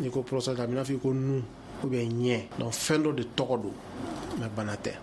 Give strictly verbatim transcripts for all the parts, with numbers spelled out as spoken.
n'i ko prostate a bɛ n'a fɔ i ko nun ou bien ɲɛ, donc fɛn dɔ de tɔgɔ don mais bana tɛ.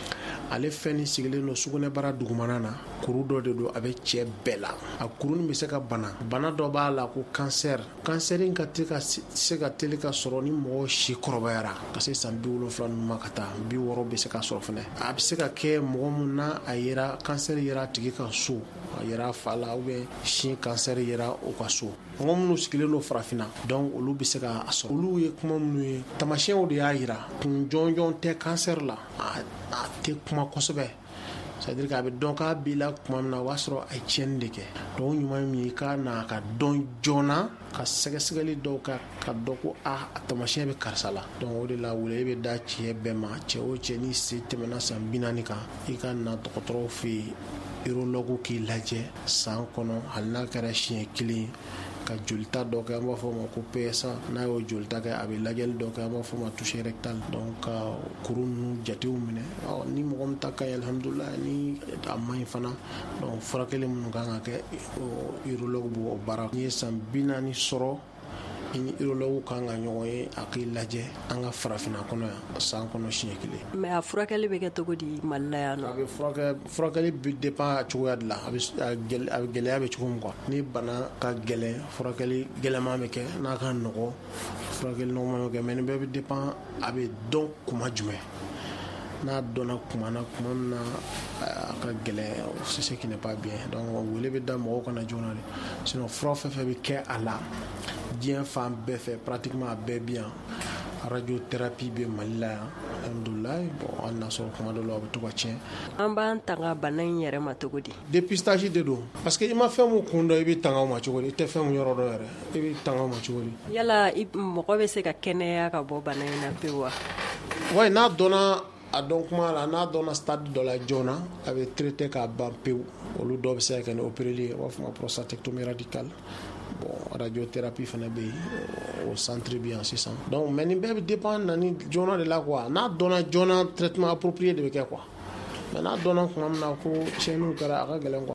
Ale fɛn ni sigilen don sugunɛbara dugumana na, kuru dɔ de don, a bɛ cɛ bɛɛ la. A kuru nin bɛ se ka bana bana dɔ b'a la ko cancer. Cancer in ka te ka se ka teli ka sɔrɔ ni mɔgɔ si kɔrɔbayara ka se san bi wolonwula ninnu ma ka taa bi wɔɔrɔ bɛ se ka sɔrɔ fɛnɛ. A bɛ se ka kɛ mɔgɔ mun na a yera cancer yera a tigi ka so, a yera a fa la ou bien sin cancer yera o ka so. Mɔgɔ minnu sigilen don farafinna donc olu bɛ se ka sɔrɔ. Olu ye kuma minnu ye tamasiyɛnw de y'a yira kun jɔnjɔn tɛ cancer la, a a tɛ kuma kosɛbɛ. C'est-à-dire k'a bɛ dɔn k'a b'i la kuma min na o b'a sɔrɔ a ye tiɲɛni de kɛ. Donc ɲuman ye min ye k'a na ka dɔn joona ka sɛgɛsɛgɛli dɔw ka ka dɔn ko a tamasiyɛn bɛ karisa la. Donc o de la wele bɛ da cɛ bɛɛ ma, cɛ o cɛ ni se tɛmɛna san bi naani kan i ka na dɔgɔtɔrɔw fɛ yen urologue k'i lajɛ san kɔnɔ hali n'a kɛra siɲɛ kelen ka jolita dɔ kɛ an b'a fɔ o ma ko P S A. n'a y'o jolita kɛ a bɛ lajɛli dɔ kɛ an b'a fɔ o ma toucher rectal, donc ka kuru ninnu jatew minɛ. Ɔ ni mɔgɔ min ta ka ɲi alhamdulillah, ni a ma ɲi fana donc furakɛli minnu kan ka kɛ urologue b'o baara. N'i ye san bi naani sɔrɔ i ni urologue kan ka ɲɔgɔn ye a k'i lajɛ an ka farafinna kɔnɔ yan san kɔnɔ siɲɛ kelen. Mais a furakɛli bɛ kɛ cogo di Mali la yan nɔ? A bɛ furakɛ furakɛli bɛ dépend a cogoya de la, a bɛ a gɛlɛya bɛ cogo min quoi. Ni bana ka gɛlɛn furakɛli gɛlɛman bɛ kɛ, n'a ka nɔgɔ furakɛli nɔgɔman bɛ kɛ, mais nin bɛɛ bɛ dépend a bɛ dɔn kuma jumɛn. N'a dɔnna kuma na kuma min na a ka gɛlɛn c'est ce qui n'est pas bien, donc wele bɛ da mɔgɔw kana joona de, sinon fura fɛn fɛn bɛ kɛ a la diɲɛ fan bɛɛ fɛ pratiquement a bɛɛ bi yan. Radiothérapie bɛ Mali la yan alhamdulillah, bon hali n'a sɔrɔ kuma dɔ la a bɛ to ka tiɲɛ. An b'an tanga bana in yɛrɛ ma cogo di? Dépistage de don, parce que i ma fɛn mun kun dɔn i bɛ tanga o ma cogo di, i tɛ fɛn mun yɔrɔ dɔn yɛrɛ i bɛ tanga o ma cogo di? Yala mɔgɔ bɛ se ka kɛnɛya ka bɔ bana in na pewu wa? Ouais, n'a dɔnna a dɔn kuma la, n'a dɔnna stade dɔ la joona a bɛ traiter k'a ban pewu. Olu dɔw bɛ se ka kɛ ni opéreli ye, u b'a fɔ ma prostatectomie radicale. Bon radiothérapie fana bɛ yen o centre bɛ yan sisan. Donc mais nin bɛɛ bɛ dépend na ni joona de la quoi. N'a dɔnna joona traitement approprié de bɛ kɛ quoi. Mais n'a dɔnna kuma min na ko tiɲɛniw kɛra a ka gɛlɛn quoi.